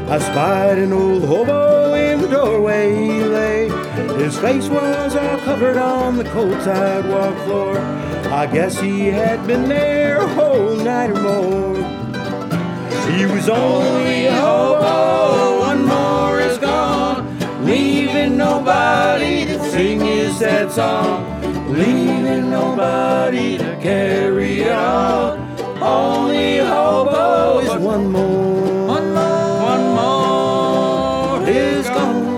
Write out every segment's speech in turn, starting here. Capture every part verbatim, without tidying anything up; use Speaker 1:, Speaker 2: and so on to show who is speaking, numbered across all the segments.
Speaker 1: I spied an old hobo in the doorway he lay. His face was all covered on the cold sidewalk floor. I guess he had been there a whole night or more. He was only a hobo, one more is gone, leaving nobody to sing his sad song, leaving nobody to carry it on. Only a hobo is one more, one more, one more is gone.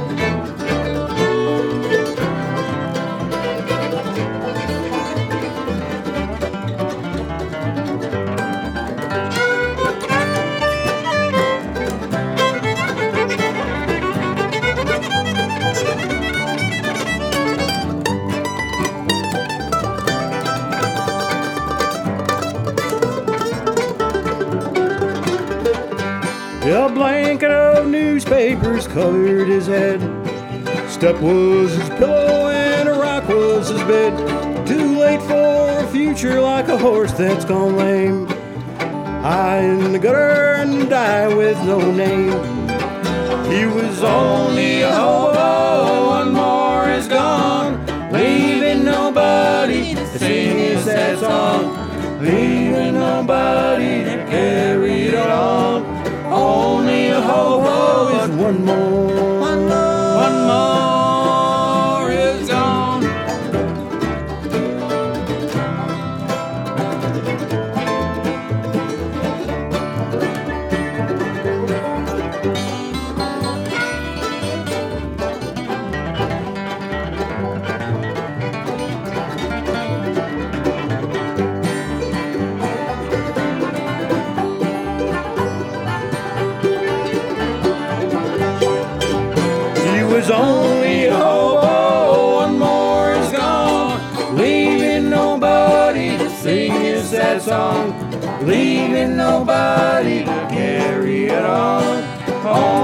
Speaker 1: A blanket of newspapers covered his head. Step was his pillow and a rock was his bed. Too late for a future like a horse that's gone lame. High in the gutter and die with no name. He was only a hobo, one more is gone, leaving nobody to sing his sad song, leaving nobody to carry it on. Only a hobo is one more, one more, one more is gone. Was only a hobo, one more is gone, leaving nobody to sing his sad song, leaving nobody to carry it on.